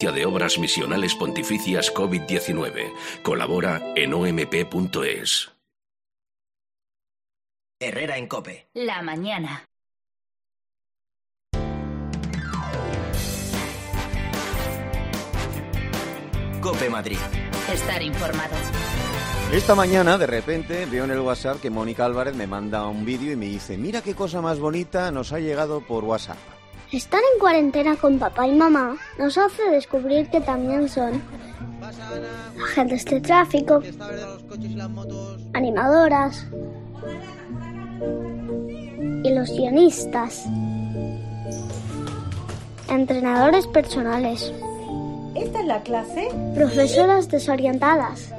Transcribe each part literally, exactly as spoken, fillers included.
de Obras Misionales Pontificias COVID diecinueve. Colabora en o m p punto es. Herrera en COPE. La mañana. COPE Madrid. Estar informado. Esta mañana, de repente, veo en el WhatsApp que Mónica Álvarez me manda un vídeo y me dice: mira qué cosa más bonita nos ha llegado por WhatsApp. Estar en cuarentena con papá y mamá nos hace descubrir que también son agentes de tráfico, animadoras, ilusionistas, entrenadores personales, ¿esta es la clase? profesoras desorientadas.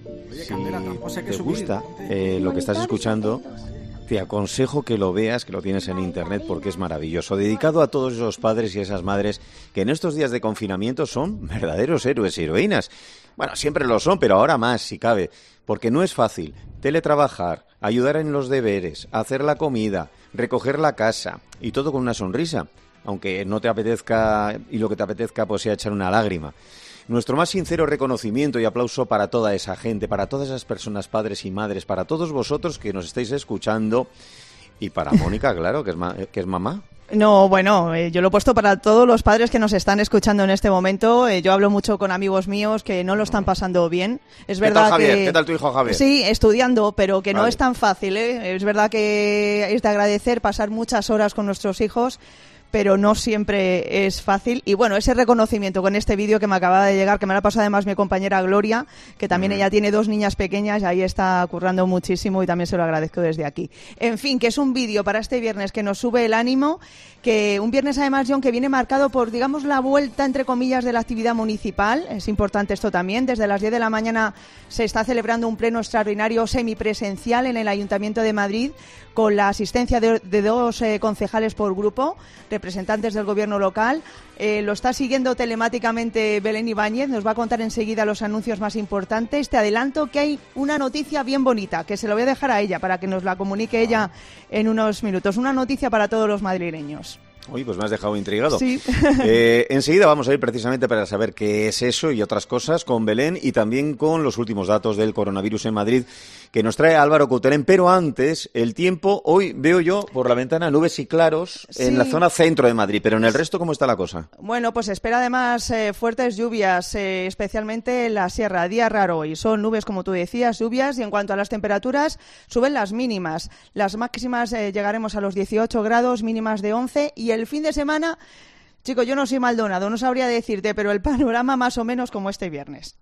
Si te gusta eh, lo que estás escuchando, te aconsejo que lo veas, que lo tienes en internet, porque es maravilloso. Dedicado a todos esos padres y esas madres que en estos días de confinamiento son verdaderos héroes y heroínas. Bueno, siempre lo son, pero ahora más, si cabe, porque no es fácil teletrabajar, ayudar en los deberes, hacer la comida, recoger la casa y todo con una sonrisa, aunque no te apetezca y lo que te apetezca pues sea echar una lágrima. Nuestro más sincero reconocimiento y aplauso para toda esa gente, para todas esas personas, padres y madres, para todos vosotros que nos estáis escuchando y para Mónica, claro, que es, ma- que es mamá. No, bueno, eh, yo lo he puesto para todos los padres que nos están escuchando en este momento. Eh, yo hablo mucho con amigos míos que no lo están pasando bien. Es ¿Qué verdad tal, Javier? que ¿Qué tal tu hijo Javier? Sí, estudiando, pero que Vale. no es tan fácil, ¿eh? Es verdad que es de agradecer pasar muchas horas con nuestros hijos, pero no siempre es fácil. Y bueno, ese reconocimiento con este vídeo que me acaba de llegar, que me lo ha pasado además mi compañera Gloria, que también Mm. ella tiene dos niñas pequeñas, y ahí está currando muchísimo y también se lo agradezco desde aquí. En fin, que es un vídeo para este viernes que nos sube el ánimo, que un viernes además, John, que viene marcado por, digamos, la vuelta, entre comillas, de la actividad municipal. Es importante esto también. Desde las diez de la mañana se está celebrando un pleno extraordinario semipresencial en el Ayuntamiento de Madrid, con la asistencia de, de dos eh, concejales por grupo, representantes del gobierno local. Eh, lo está siguiendo telemáticamente Belén Ibáñez, nos va a contar enseguida los anuncios más importantes. Te adelanto que hay una noticia bien bonita, que se lo voy a dejar a ella para que nos la comunique ella en unos minutos. Una noticia para todos los madrileños. Uy, pues me has dejado intrigado. Sí. Eh, enseguida vamos a ir precisamente para saber qué es eso y otras cosas con Belén y también con los últimos datos del coronavirus en Madrid que nos trae Álvaro Coutelén. Pero antes, el tiempo, hoy veo yo por la ventana nubes y claros Sí. en la zona centro de Madrid, pero en el resto, ¿cómo está la cosa? Bueno, pues espera además eh, fuertes lluvias, eh, especialmente en la sierra. Día raro hoy. Son nubes, como tú decías, lluvias, y en cuanto a las temperaturas, suben las mínimas. Las máximas eh, llegaremos a los dieciocho grados, mínimas de once, y el fin de semana, chico, yo no soy Maldonado, no sabría decirte, pero el panorama más o menos como este viernes.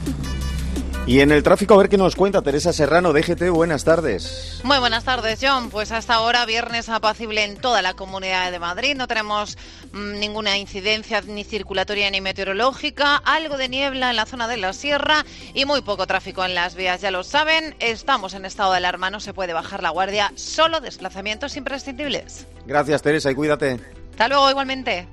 Y en el tráfico, a ver qué nos cuenta Teresa Serrano, D G T, buenas tardes. Muy buenas tardes, John. Pues hasta ahora viernes apacible en toda la Comunidad de Madrid. No tenemos mmm, ninguna incidencia ni circulatoria ni meteorológica. Algo de niebla en la zona de la sierra y muy poco tráfico en las vías. Ya lo saben, estamos en estado de alarma, no se puede bajar la guardia, solo desplazamientos imprescindibles. Gracias, Teresa, y cuídate. Hasta luego, igualmente.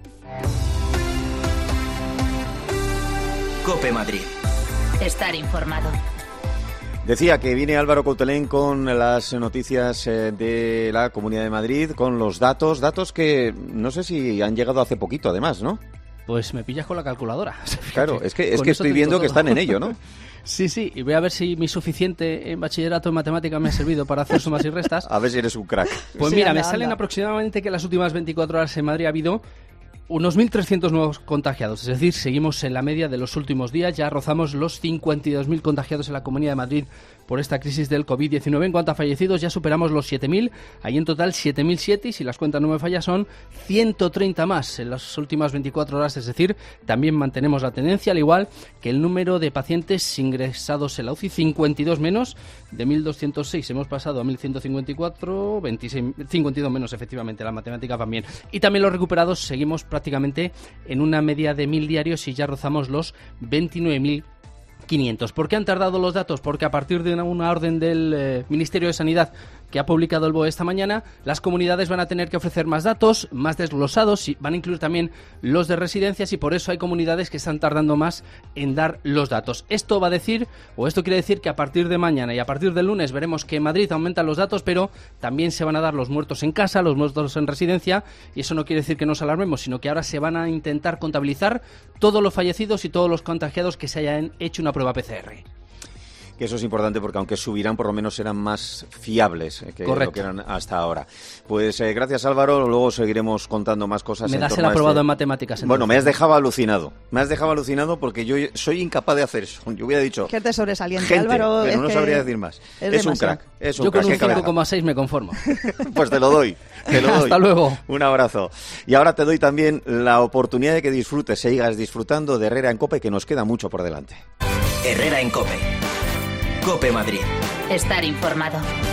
COPE Madrid. Estar informado. Decía que viene Álvaro Coutelén con las noticias eh, de la Comunidad de Madrid, con los datos, datos que no sé si han llegado hace poquito, además, ¿no? Pues me pillas con la calculadora. Claro, es que, es Con que eso estoy te viendo digo que todo. están en ello, ¿no? Sí, sí, y voy a ver si mi suficiente en bachillerato en matemática me ha servido para hacer sumas y restas. A ver si eres un crack. Pues Sí, mira, anda, me salen anda. aproximadamente que en las últimas veinticuatro horas en Madrid ha habido unos mil trescientos nuevos contagiados, es decir, seguimos en la media de los últimos días, ya rozamos los cincuenta y dos mil contagiados en la Comunidad de Madrid por esta crisis del COVID diecinueve. En cuanto a fallecidos, ya superamos los siete mil, hay en total siete mil siete, y si las cuentas no me fallan son ciento treinta más en las últimas veinticuatro horas, es decir, también mantenemos la tendencia, al igual que el número de pacientes ingresados en la U C I, cincuenta y dos menos, de mil doscientos seis hemos pasado a mil ciento cincuenta y cuatro, veintiséis, cincuenta y dos menos, efectivamente, la matemática también. Y también los recuperados seguimos prácticamente en una media de mil diarios y ya rozamos los veintinueve mil quinientos. ¿Por qué han tardado los datos? Porque a partir de una, una orden del eh, Ministerio de Sanidad que ha publicado el B O E esta mañana, las comunidades van a tener que ofrecer más datos, más desglosados, y van a incluir también los de residencias, y por eso hay comunidades que están tardando más en dar los datos. Esto va a decir, o esto quiere decir que a partir de mañana y a partir del lunes veremos que en Madrid aumentan los datos, pero también se van a dar los muertos en casa, los muertos en residencia, y eso no quiere decir que nos alarmemos, sino que ahora se van a intentar contabilizar todos los fallecidos y todos los contagiados que se hayan hecho una prueba P C R. Que eso es importante porque aunque subirán, por lo menos serán más fiables que Correcto. Lo que eran hasta ahora. Pues eh, gracias, Álvaro. Luego seguiremos contando más cosas. Me en das torno el aprobado este... en matemáticas. Entonces. Bueno, me has dejado alucinado. Me has dejado alucinado porque yo soy incapaz de hacer eso. Yo hubiera dicho... Qué te sobresaliente, gente, Álvaro. pero es no que sabría decir más. Es, es un crack. Es un yo crack. con un cinco coma seis me conformo. Pues te lo doy. Te lo doy. Hasta luego. Un abrazo. Y ahora te doy también la oportunidad de que disfrutes, sigas disfrutando de Herrera en COPE, que nos queda mucho por delante. Herrera en COPE. COPE Madrid. Estar informado.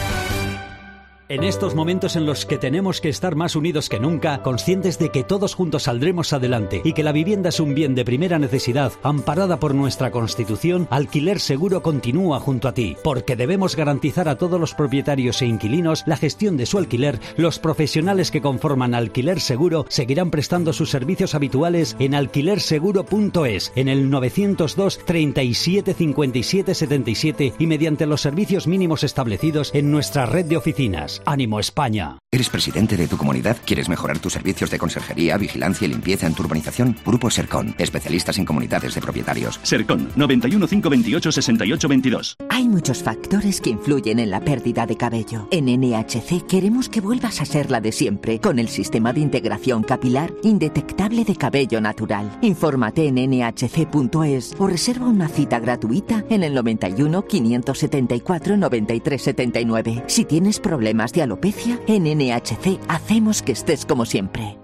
En estos momentos en los que tenemos que estar más unidos que nunca, conscientes de que todos juntos saldremos adelante y que la vivienda es un bien de primera necesidad, amparada por nuestra Constitución, Alquiler Seguro continúa junto a ti, porque debemos garantizar a todos los propietarios e inquilinos la gestión de su alquiler. Los profesionales que conforman Alquiler Seguro seguirán prestando sus servicios habituales en alquiler seguro punto es, en el novecientos dos, treinta y siete, cincuenta y siete, setenta y siete y mediante los servicios mínimos establecidos en nuestra red de oficinas. ¡Ánimo, España! ¿Eres presidente de tu comunidad? ¿Quieres mejorar tus servicios de conserjería, vigilancia y limpieza en tu urbanización? Grupo Sercon, especialistas en comunidades de propietarios. Sercon, noventa y uno, cinco veintiocho, sesenta y ocho veintidós. Hay muchos factores que influyen en la pérdida de cabello. En N H C queremos que vuelvas a ser la de siempre, con el sistema de integración capilar indetectable de cabello natural. Infórmate en ene hache ce punto es o reserva una cita gratuita en el noventa y uno, quinientos setenta y cuatro, noventa y tres setenta y nueve. Si tienes problemas de alopecia, en N H C hacemos que estés como siempre.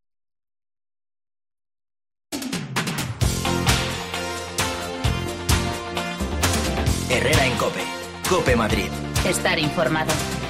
Herrera en COPE. COPE Madrid. Estar informado.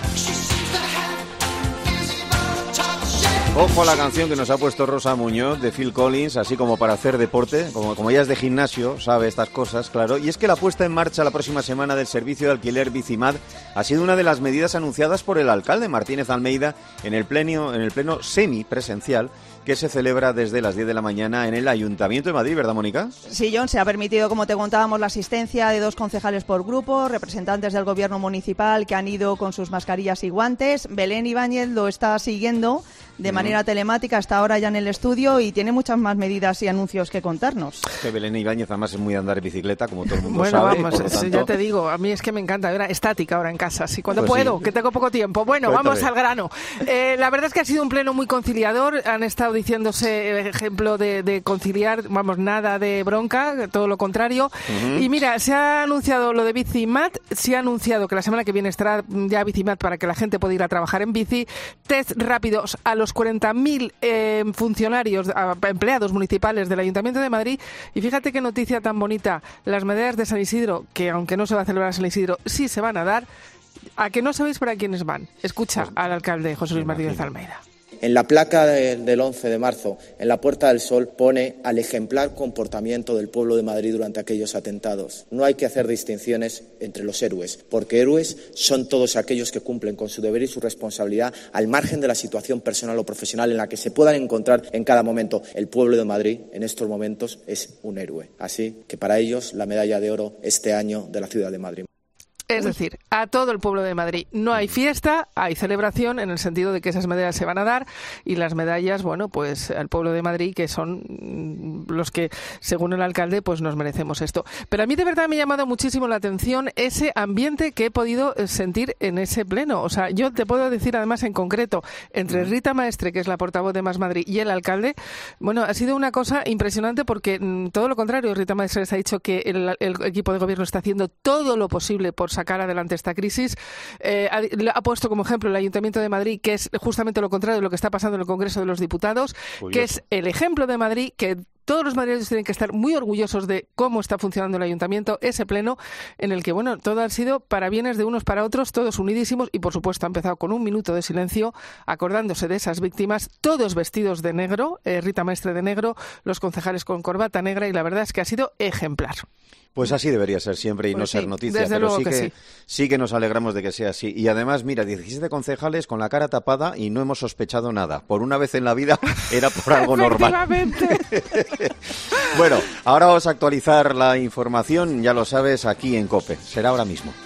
Ojo a la canción que nos ha puesto Rosa Muñoz de Phil Collins, así como para hacer deporte, como, como ella es de gimnasio, sabe estas cosas, claro. Y es que la puesta en marcha la próxima semana del servicio de alquiler Bicimad ha sido una de las medidas anunciadas por el alcalde Martínez Almeida en el pleno, en el pleno semipresencial que se celebra desde las diez de la mañana en el Ayuntamiento de Madrid, ¿verdad, Mónica? Sí, John, se ha permitido, como te contábamos, la asistencia de dos concejales por grupo, representantes del gobierno municipal que han ido con sus mascarillas y guantes. Belén Ibáñez lo está siguiendo de manera telemática hasta ahora ya en el estudio y tiene muchas más medidas y anuncios que contarnos. Que Belén Ibáñez además es muy de andar en bicicleta, como todo el mundo bueno, sabe. Bueno, vamos, tanto... ya te digo, a mí es que me encanta, era estática ahora en casa, así cuando pues puedo, sí. que tengo poco tiempo. Bueno, Cuéntame. Vamos al grano. Eh, la verdad es que ha sido un pleno muy conciliador, han estado diciéndose ejemplo de, de conciliar, vamos, nada de bronca, todo lo contrario. Uh-huh. Y mira, se ha anunciado lo de Bicimad, se ha anunciado que la semana que viene estará ya Bicimad para que la gente pueda ir a trabajar en bici, test rápidos a los cuarenta mil eh, funcionarios, a, empleados municipales del Ayuntamiento de Madrid. Y fíjate qué noticia tan bonita, las medallas de San Isidro, que aunque no se va a celebrar San Isidro, sí se van a dar. ¿A que no sabéis para quiénes van? Escucha pues, al alcalde José Luis Martínez Almeida. En la placa de, del once de marzo, en la Puerta del Sol, pone al ejemplar comportamiento del pueblo de Madrid durante aquellos atentados. No hay que hacer distinciones entre los héroes, porque héroes son todos aquellos que cumplen con su deber y su responsabilidad al margen de la situación personal o profesional en la que se puedan encontrar en cada momento. El pueblo de Madrid, en estos momentos, es un héroe. Así que para ellos, la medalla de oro este año de la ciudad de Madrid. Es decir, a todo el pueblo de Madrid. No hay fiesta, hay celebración en el sentido de que esas medallas se van a dar y las medallas, bueno, pues al pueblo de Madrid, que son los que, según el alcalde, pues nos merecemos esto. Pero a mí de verdad me ha llamado muchísimo la atención ese ambiente que he podido sentir en ese pleno. O sea, yo te puedo decir además en concreto, entre Rita Maestre, que es la portavoz de Más Madrid, y el alcalde, bueno, ha sido una cosa impresionante porque mm, todo lo contrario, Rita Maestre les ha dicho que el, el equipo de gobierno está haciendo todo lo posible por sacar adelante esta crisis. Eh, ha, ha puesto como ejemplo el Ayuntamiento de Madrid, que es justamente lo contrario de lo que está pasando en el Congreso de los Diputados, Curioso. que es el ejemplo de Madrid, que todos los madrileños tienen que estar muy orgullosos de cómo está funcionando el ayuntamiento, ese pleno en el que, bueno, todo ha sido para bienes de unos para otros, todos unidísimos y, por supuesto, ha empezado con un minuto de silencio, acordándose de esas víctimas, todos vestidos de negro, eh, Rita Maestre de negro, los concejales con corbata negra y la verdad es que ha sido ejemplar. Pues así debería ser siempre y pues no sí, ser noticia, desde pero luego sí que, que que sí. sí que nos alegramos de que sea así. Y además, mira, diecisiete concejales con la cara tapada y no hemos sospechado nada. Por una vez en la vida era por algo normal. Bueno, ahora vamos a actualizar la información, ya lo sabes, aquí en COPE. Será ahora mismo.